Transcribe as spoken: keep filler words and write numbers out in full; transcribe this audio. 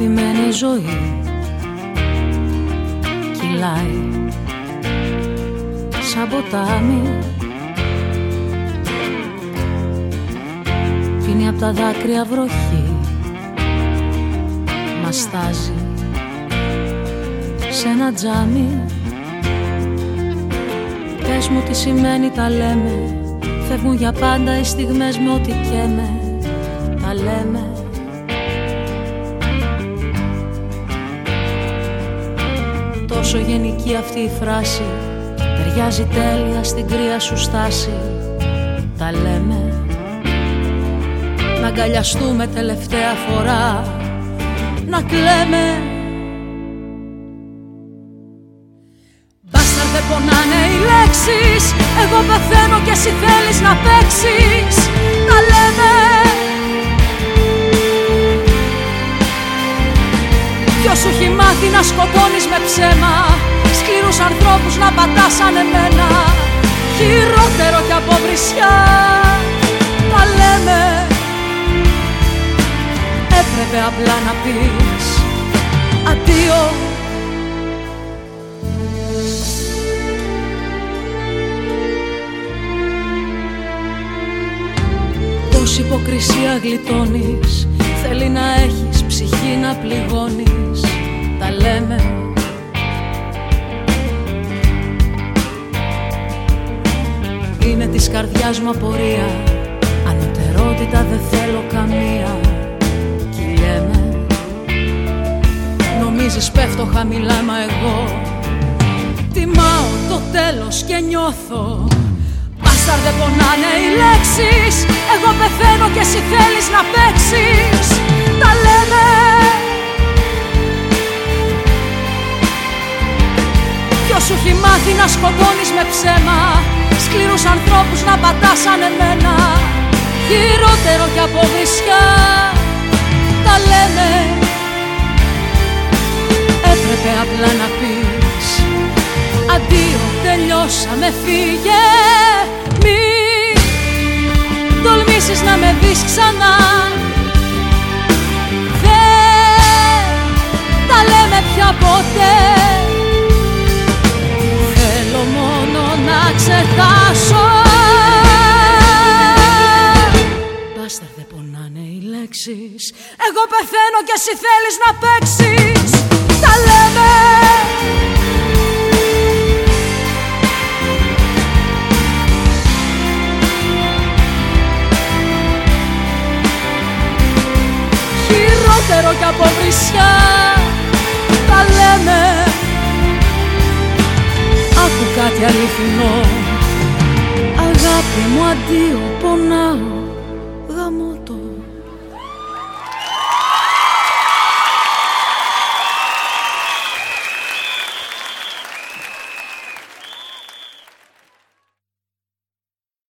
αγαπημένη ζωή κυλάει σαν ποτάμι, πίνει απ' τα δάκρυα βροχή, μας στάζει σε ένα τζάμι. Πες μου τι σημαίνει τα λέμε, φεύγουν για πάντα οι στιγμές με ό,τι καίμε, τα λέμε. Τόσο γενική αυτή η φράση, ταιριάζει τέλεια στην κρύα σου στάση, τα λέμε. Να αγκαλιαστούμε τελευταία φορά, να κλαίμε. Μπάσταρ δεν πονάνε οι λέξεις, εγώ πεθαίνω και εσύ θέλεις να παίξεις, τα λέμε. Ποιος σου έχει μάθει να σκοτώνεις με ψέμα, σκληρούς ανθρώπους να πατάς σαν εμένα, χειρότερο κι από βρισιά, τα λέμε. Έπρεπε απλά να πεις αντίο. Πόση υποκρισία γλιτώνεις, θέλει να έχεις ψυχή να πληγώνεις, τα λέμε. Είναι της καρδιάς μου απορία, ανωτερότητα δεν θέλω καμία, κυλιέμαι. Νομίζεις πέφτω χαμηλά, μα εγώ τιμάω το τέλος και νιώθω. Μπάσταρ δεν πονάνε οι λέξεις, εγώ πεθαίνω και εσύ θέλεις να παίξεις, τα λέμε. Ποιος σου έχει μάθει να σκοτώνεις με ψέμα, σκληρούς ανθρώπους να πατάς σαν εμένα, χειρότερο κι από βρισιά, τα λέμε. Έπρεπε απλά να πεις αντίο, τελειώσαμε, φύγε. Μη τολμήσεις να με δεις ξανά, δεν τα λέμε πια ποτέ. Θέλω μόνο να ξεχάσω. Μπάσταρ δεν πονάνε οι λέξεις, εγώ πεθαίνω και εσύ θέλεις να παίξεις, τα λέμε. Χειρότερο κι από βρισιά, τα λέμε. Άκου κάτι αληθινό, αγάπη μου, αντίο, πονάω.